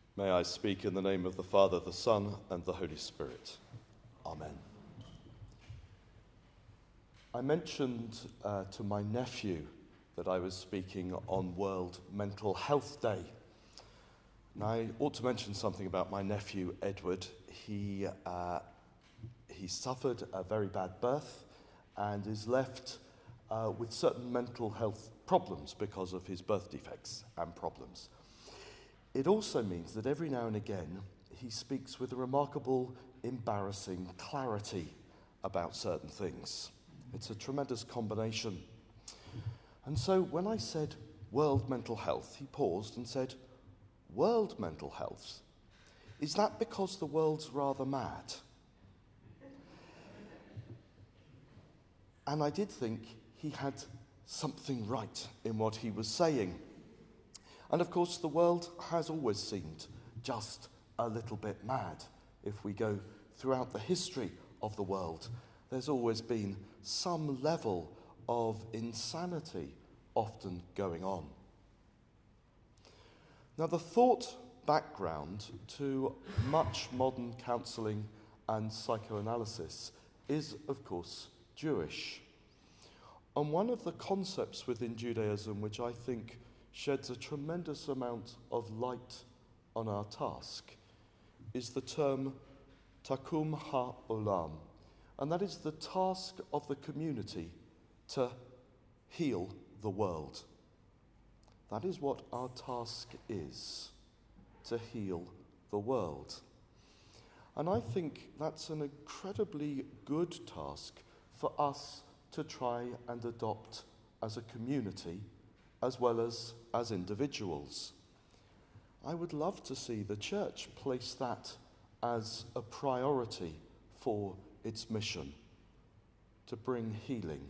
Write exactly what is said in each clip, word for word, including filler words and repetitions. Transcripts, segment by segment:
May I speak in the name of the Father, the Son, and the Holy Spirit. Amen. I mentioned uh, to my nephew that I was speaking on World Mental Health Day. And I ought to mention something about my nephew, Edward. He, uh, he suffered a very bad birth and is left uh, with certain mental health problems because of his birth defects and problems. It also means that every now and again he speaks with a remarkable, embarrassing clarity about certain things. It's a tremendous combination. And so when I said World Mental Health, he paused and said, World Mental Health? Is that because the world's rather mad? And I did think he had something right in what he was saying. And of course, the world has always seemed just a little bit mad. If we go throughout the history of the world, there's always been some level of insanity often going on. Now, the thought background to much modern counselling and psychoanalysis is, of course, Jewish. And one of the concepts within Judaism which I think sheds a tremendous amount of light on our task is the term Takum ha'olam, and that is the task of the community to heal the world. That is what our task is, to heal the world. And I think that's an incredibly good task for us to try and adopt as a community as well as as individuals. I would love to see the church place that as a priority for its mission, to bring healing.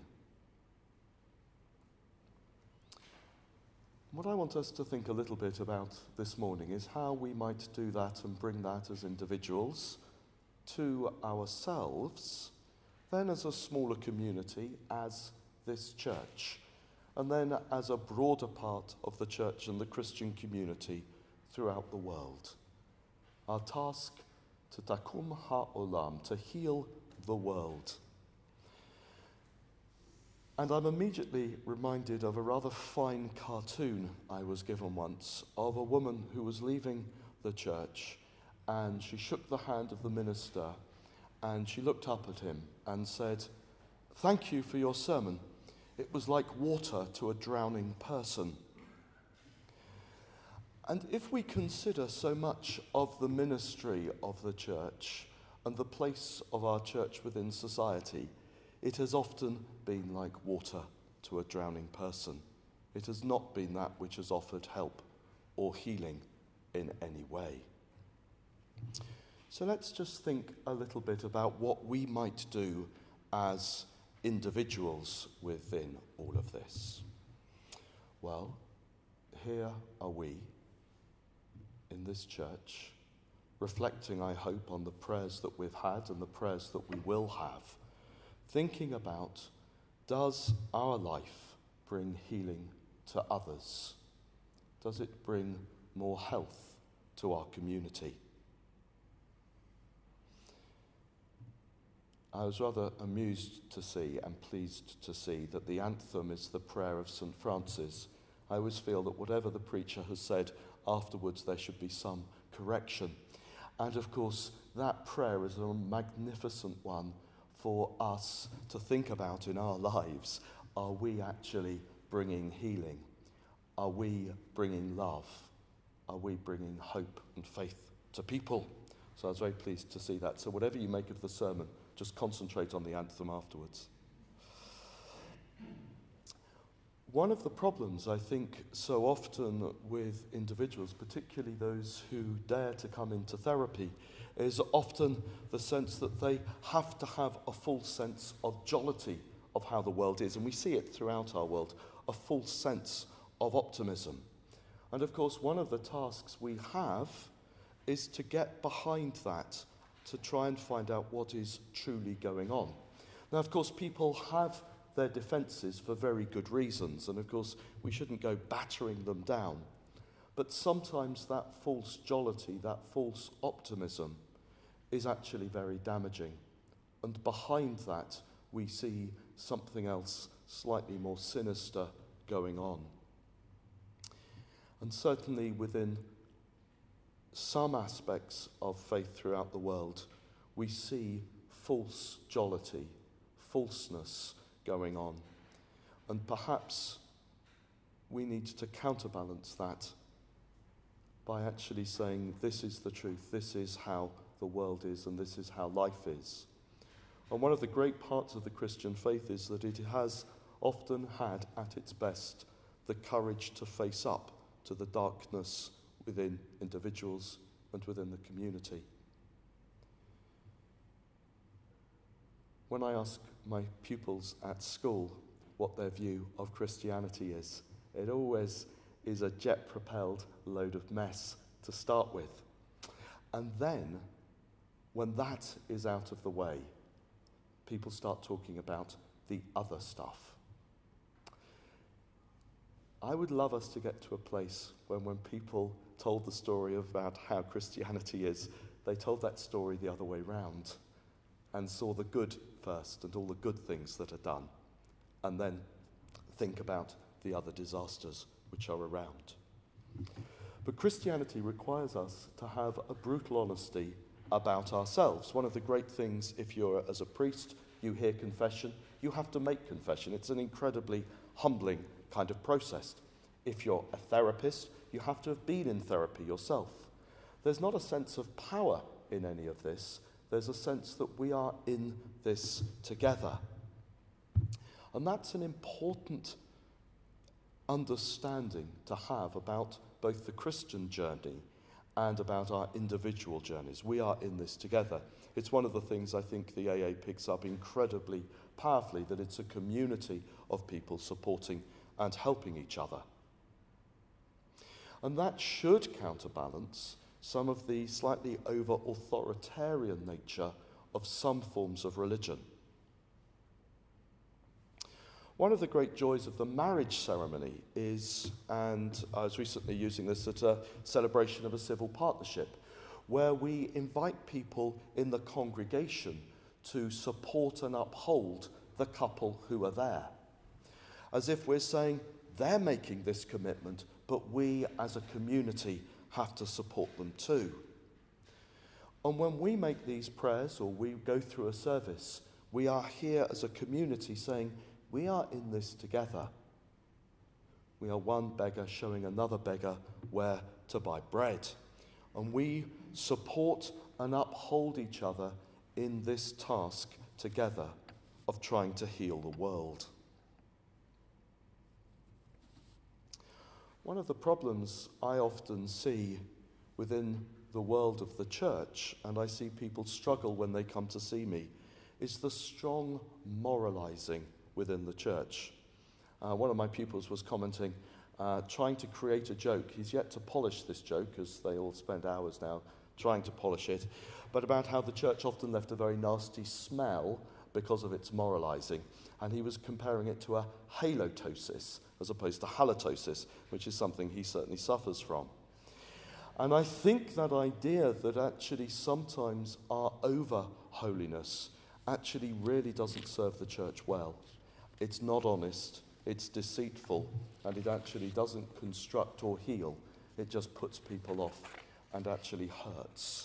What I want us to think a little bit about this morning is how we might do that and bring that as individuals to ourselves, then as a smaller community, as this church, and then as a broader part of the church and the Christian community throughout the world. Our task to takum ha'olam, to heal the world. And I'm immediately reminded of a rather fine cartoon I was given once of a woman who was leaving the church, and she shook the hand of the minister and she looked up at him and said, "Thank you for your sermon. It was like water to a drowning person." And if we consider so much of the ministry of the church and the place of our church within society, it has often been like water to a drowning person. It has not been that which has offered help or healing in any way. So let's just think a little bit about what we might do as individuals within all of this. Well, here are we in this church, reflecting, I hope, on the prayers that we've had and the prayers that we will have, thinking about, does our life bring healing to others? Does it bring more health to our community? I was rather amused to see and pleased to see that the anthem is the prayer of Saint Francis. I always feel that whatever the preacher has said, afterwards there should be some correction. And of course, that prayer is a magnificent one for us to think about in our lives. Are we actually bringing healing? Are we bringing love? Are we bringing hope and faith to people? So I was very pleased to see that. So whatever you make of the sermon, just concentrate on the anthem afterwards. One of the problems, I think, so often with individuals, particularly those who dare to come into therapy, is often the sense that they have to have a full sense of jollity of how the world is. And we see it throughout our world, a full sense of optimism. And of course, one of the tasks we have is to get behind that, to try and find out what is truly going on. Now, of course, people have their defences for very good reasons, and of course, we shouldn't go battering them down. But sometimes that false jollity, that false optimism, is actually very damaging. And behind that, we see something else slightly more sinister going on. And certainly within some aspects of faith throughout the world, we see false jollity, falseness going on. And perhaps we need to counterbalance that by actually saying, this is the truth, this is how the world is, and this is how life is. And one of the great parts of the Christian faith is that it has often had at its best the courage to face up to the darkness within individuals and within the community. When I ask my pupils at school what their view of Christianity is, it always is a jet-propelled load of mess to start with. And then, when that is out of the way, people start talking about the other stuff. I would love us to get to a place when when people told the story about how Christianity is, they told that story the other way round and saw the good first and all the good things that are done, and then think about the other disasters which are around. But Christianity requires us to have a brutal honesty about ourselves. One of the great things, if you're as a priest, you hear confession, you have to make confession. It's an incredibly humbling kind of process. If you're a therapist, you have to have been in therapy yourself. There's not a sense of power in any of this. There's a sense that we are in this together. And that's an important understanding to have about both the Christian journey and about our individual journeys. We are in this together. It's one of the things I think the A A picks up incredibly powerfully, that it's a community of people supporting and helping each other. And that should counterbalance some of the slightly over-authoritarian nature of some forms of religion. One of the great joys of the marriage ceremony is, and I was recently using this at a celebration of a civil partnership, where we invite people in the congregation to support and uphold the couple who are there. As if we're saying, they're making this commitment, but we as a community have to support them too. And when we make these prayers or we go through a service, we are here as a community saying, we are in this together. We are one beggar showing another beggar where to buy bread. And we support and uphold each other in this task together of trying to heal the world. One of the problems I often see within the world of the church, and I see people struggle when they come to see me, is the strong moralizing within the church. Uh, one of my pupils was commenting, uh, trying to create a joke. He's yet to polish this joke, as they all spend hours now trying to polish it, but about how the church often left a very nasty smell because of its moralizing. And he was comparing it to a halitosis as opposed to halitosis, which is something he certainly suffers from. And I think that idea that actually sometimes our over-holiness actually really doesn't serve the church well. It's not honest, it's deceitful, and it actually doesn't construct or heal. It just puts people off and actually hurts.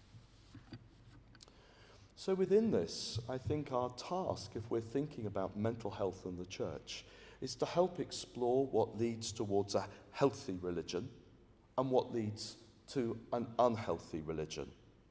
So within this, I think our task, if we're thinking about mental health in the church, is to help explore what leads towards a healthy religion and what leads to an unhealthy religion.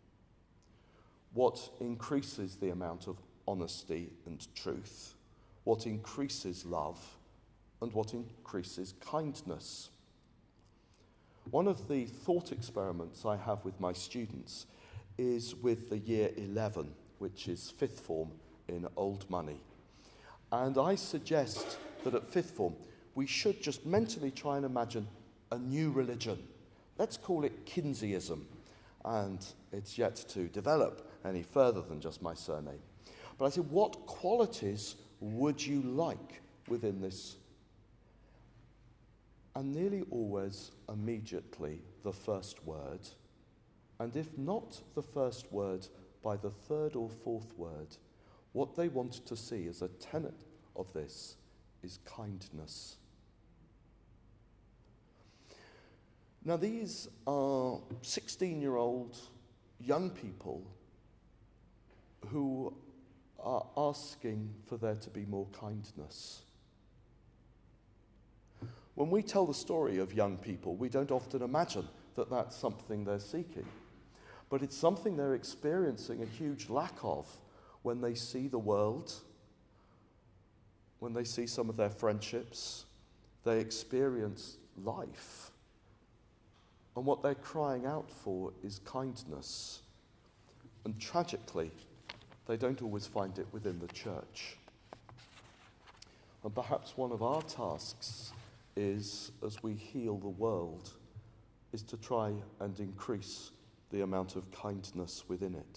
What increases the amount of honesty and truth, what increases love, and what increases kindness. One of the thought experiments I have with my students is with the year eleven, which is fifth form in Old Money. And I suggest that at fifth form, we should just mentally try and imagine a new religion. Let's call it Kinseyism. And it's yet to develop any further than just my surname. But I said, what qualities would you like within this and nearly always immediately the first word, and if not the first word, by the third or fourth word, what they want to see as a tenet of this is kindness. Now, these are sixteen-year-old young people who are asking for there to be more kindness. When we tell the story of young people, we don't often imagine that that's something they're seeking. But it's something they're experiencing a huge lack of when they see the world, when they see some of their friendships, they experience life. And what they're crying out for is kindness. And tragically, they don't always find it within the church. And perhaps one of our tasks is, as we heal the world, is to try and increase the amount of kindness within it.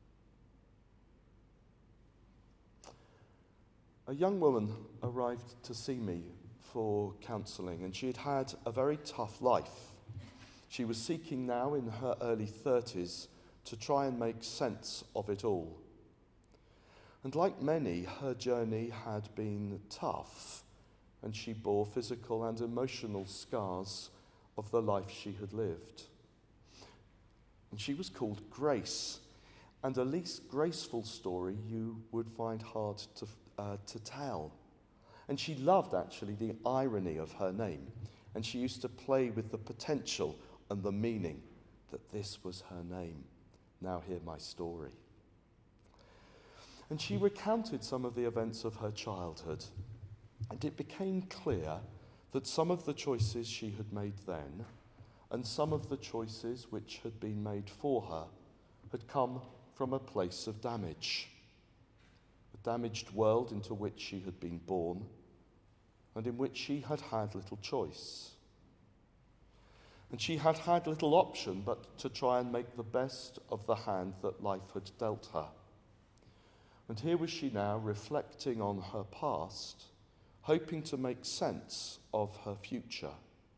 A young woman arrived to see me for counselling, and she had had a very tough life. She was seeking now in her early thirties to try and make sense of it all. And like many, her journey had been tough, and she bore physical and emotional scars of the life she had lived. And she was called Grace, and a least graceful story you would find hard to, uh, to tell. And she loved, actually, the irony of her name, and she used to play with the potential and the meaning that this was her name. Now hear my story. And she recounted some of the events of her childhood, and it became clear that some of the choices she had made then and some of the choices which had been made for her had come from a place of damage. A damaged world into which she had been born and in which she had had little choice. And she had had little option but to try and make the best of the hand that life had dealt her. And here was she now reflecting on her past, hoping to make sense of her future.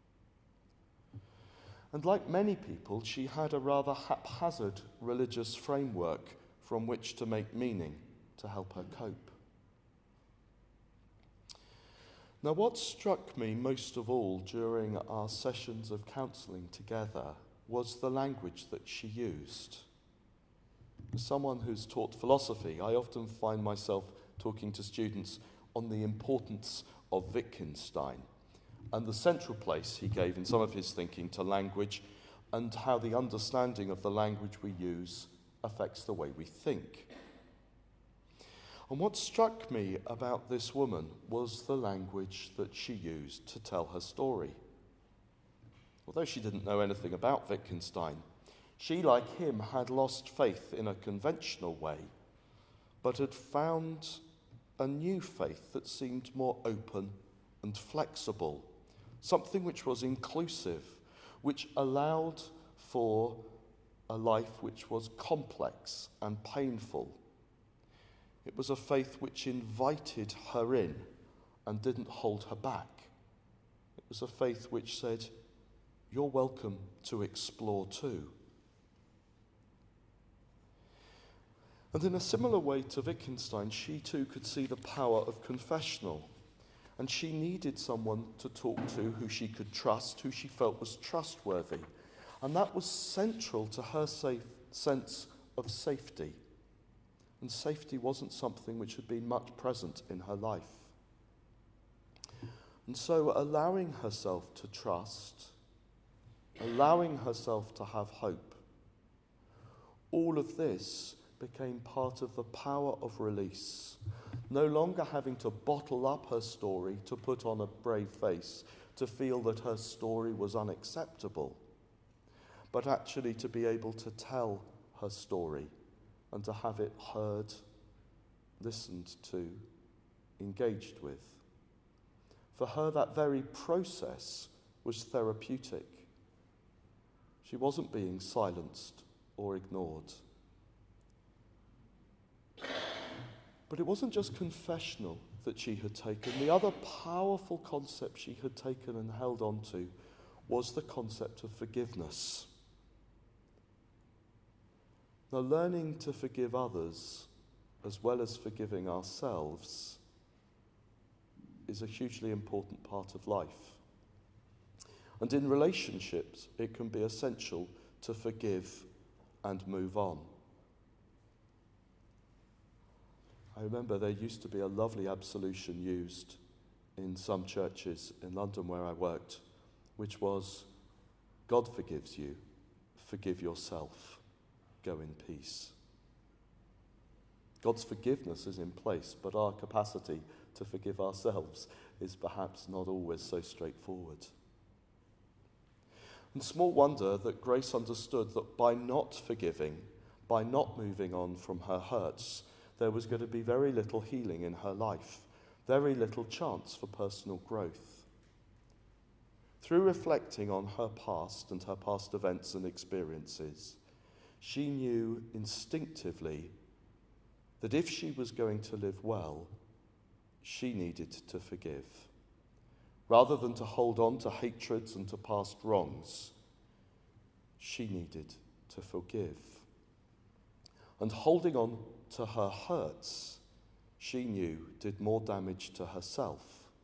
And like many people, she had a rather haphazard religious framework from which to make meaning to help her cope. Now, what struck me most of all during our sessions of counselling together was the language that she used. As someone who's taught philosophy, I often find myself talking to students on the importance of Wittgenstein and the central place he gave in some of his thinking to language and how the understanding of the language we use affects the way we think. And what struck me about this woman was the language that she used to tell her story. Although she didn't know anything about Wittgenstein, she, like him, had lost faith in a conventional way, but had found a new faith that seemed more open and flexible, something which was inclusive, which allowed for a life which was complex and painful. It was a faith which invited her in and didn't hold her back. It was a faith which said, "You're welcome to explore too." And in a similar way to Wittgenstein, she too could see the power of confessional. And she needed someone to talk to who she could trust, who she felt was trustworthy. And that was central to her safe sense of safety. And safety wasn't something which had been much present in her life. And so allowing herself to trust, allowing herself to have hope, all of this became part of the power of release, no longer having to bottle up her story to put on a brave face, to feel that her story was unacceptable, but actually to be able to tell her story and to have it heard, listened to, engaged with. For her, that very process was therapeutic. She wasn't being silenced or ignored. But it wasn't just confessional. that she had taken, the other powerful concept she had taken and held on to, was the concept of forgiveness. Now, learning to forgive others as well as forgiving ourselves is a hugely important part of life. And in relationships, it can be essential to forgive and move on. I remember there used to be a lovely absolution used in some churches in London where I worked, which was, God forgives you, forgive yourself, go in peace. God's forgiveness is in place, but our capacity to forgive ourselves is perhaps not always so straightforward. And small wonder that Grace understood that by not forgiving, by not moving on from her hurts, there was going to be very little healing in her life, very little chance for personal growth. Through reflecting on her past and her past events and experiences, she knew instinctively that if she was going to live well, she needed to forgive. Rather than to hold on to hatreds and to past wrongs, she needed to forgive. And holding on to her hurts, she knew did more damage to herself.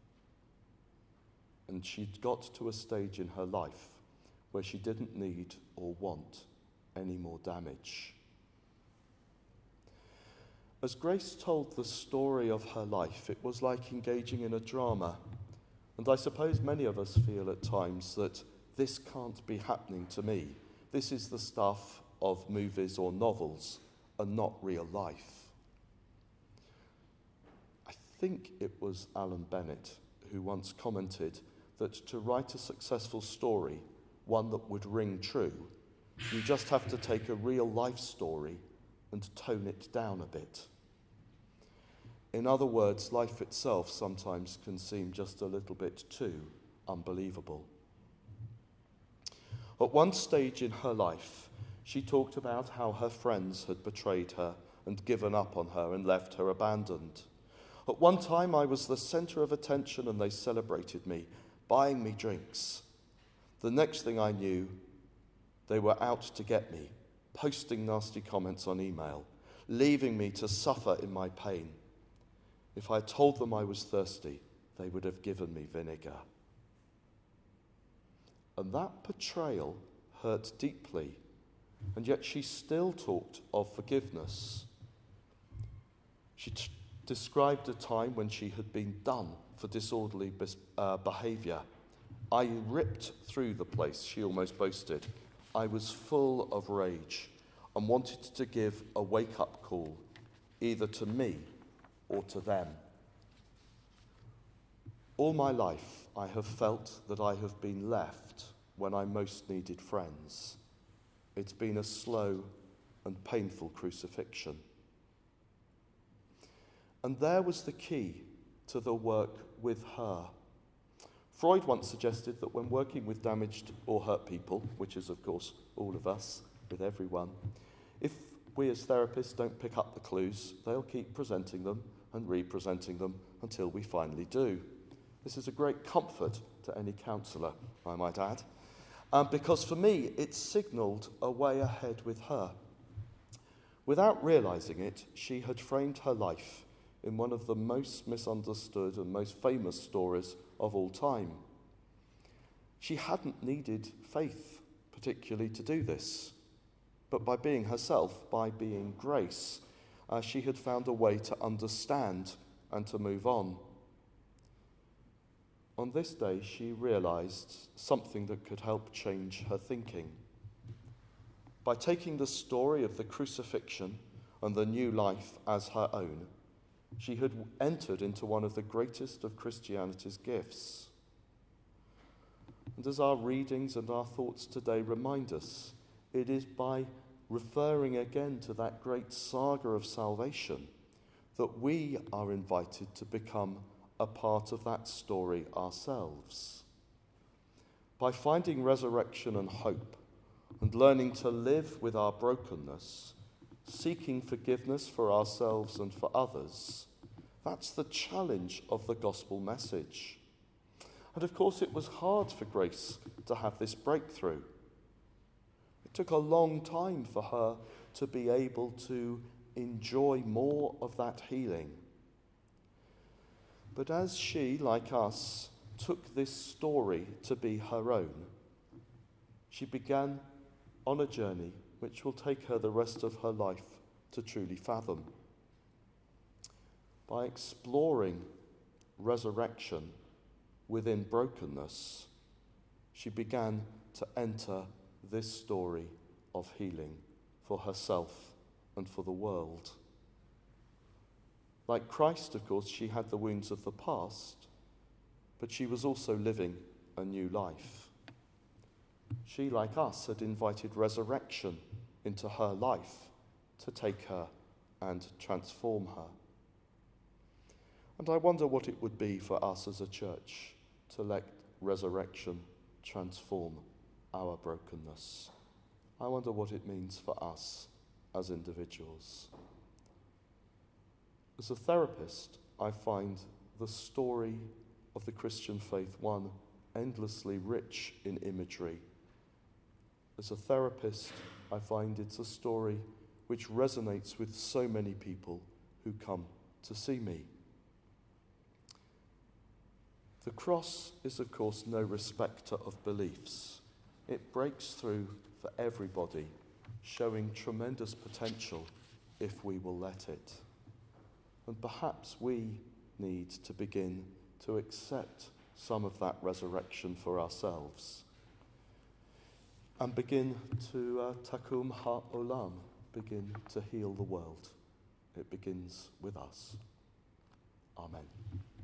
And she'd got to a stage in her life where she didn't need or want any more damage. As Grace told the story of her life, it was like engaging in a drama. And I suppose many of us feel at times that this can't be happening to me. This is the stuff of movies or novels and not real life. I think it was Alan Bennett who once commented that to write a successful story, one that would ring true, you just have to take a real life story and tone it down a bit. In other words, life itself sometimes can seem just a little bit too unbelievable. At one stage in her life, she talked about how her friends had betrayed her and given up on her and left her abandoned. At one time, I was the centre of attention and they celebrated me, buying me drinks. The next thing I knew, they were out to get me, posting nasty comments on email, leaving me to suffer in my pain. If I told them I was thirsty, they would have given me vinegar. And that betrayal hurt deeply, and yet she still talked of forgiveness. She t- described a time when she had been done for disorderly bis- uh, behaviour. I ripped through the place, she almost boasted. I was full of rage and wanted to give a wake-up call, either to me or to them. All my life, I have felt that I have been left when I most needed friends. It's been a slow and painful crucifixion. And there was the key to the work with her. Freud once suggested that when working with damaged or hurt people, which is of course all of us, with everyone, if we as therapists don't pick up the clues, they'll keep presenting them and re-presenting them until we finally do. This is a great comfort to any counsellor, I might add, um, because for me it signalled a way ahead with her. Without realising it, she had framed her life in one of the most misunderstood and most famous stories of all time. She hadn't needed faith particularly to do this, but by being herself, by being Grace, uh, she had found a way to understand and to move on. On this day, she realised something that could help change her thinking. By taking the story of the crucifixion and the new life as her own, she had entered into one of the greatest of Christianity's gifts. And as our readings and our thoughts today remind us, it is by referring again to that great saga of salvation that we are invited to become a part of that story ourselves. By finding resurrection and hope and learning to live with our brokenness, seeking forgiveness for ourselves and for others, That's the challenge of the gospel message. And of course, it was hard for Grace to have this breakthrough. It took a long time for her to be able to enjoy more of that healing. But as she, like us, took this story to be her own, she began on a journey which will take her the rest of her life to truly fathom. By exploring resurrection within brokenness, she began to enter this story of healing for herself and for the world. Like Christ, of course, she had the wounds of the past, but she was also living a new life. She, like us, had invited resurrection into her life to take her and transform her. And I wonder what it would be for us as a church to let resurrection transform our brokenness. I wonder what it means for us as individuals. As a therapist, I find the story of the Christian faith one endlessly rich in imagery. As a therapist, I find it's a story which resonates with so many people who come to see me. The cross is, of course, no respecter of beliefs. It breaks through for everybody, showing tremendous potential if we will let it. And perhaps we need to begin to accept some of that resurrection for ourselves and begin to uh, takum ha'olam, begin to heal the world. It begins with us. Amen.